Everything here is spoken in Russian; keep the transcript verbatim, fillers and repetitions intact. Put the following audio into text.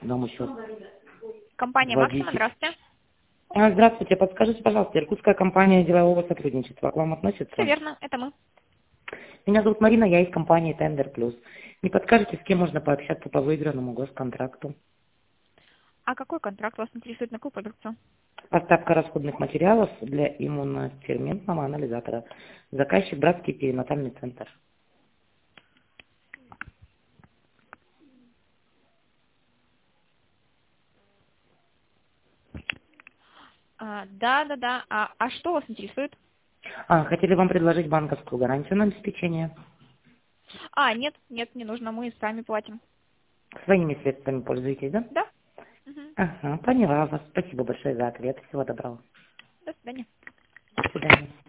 дому счет. Компания «Максима», Вводите. здравствуйте. А, здравствуйте, подскажите, пожалуйста, иркутская компания делового сотрудничества к вам Все относится? верно, это мы. Меня зовут Марина, я из компании Tender Plus. Не подскажете, с кем можно пообщаться по выигранному госконтракту? А какой контракт вас интересует, на какую продукцию? Поставка расходных материалов для иммуноферментного анализатора. Заказчик Братский перинатальный центр. А, да, да, да. А, а что вас интересует? А, хотели вам предложить банковскую гарантию на обеспечение. А, нет, нет, не нужно, мы сами платим. Своими средствами пользуетесь, да? Да? Мгм. Ага, поняла вас. Спасибо большое за ответ. Всего доброго. До свидания. До свидания.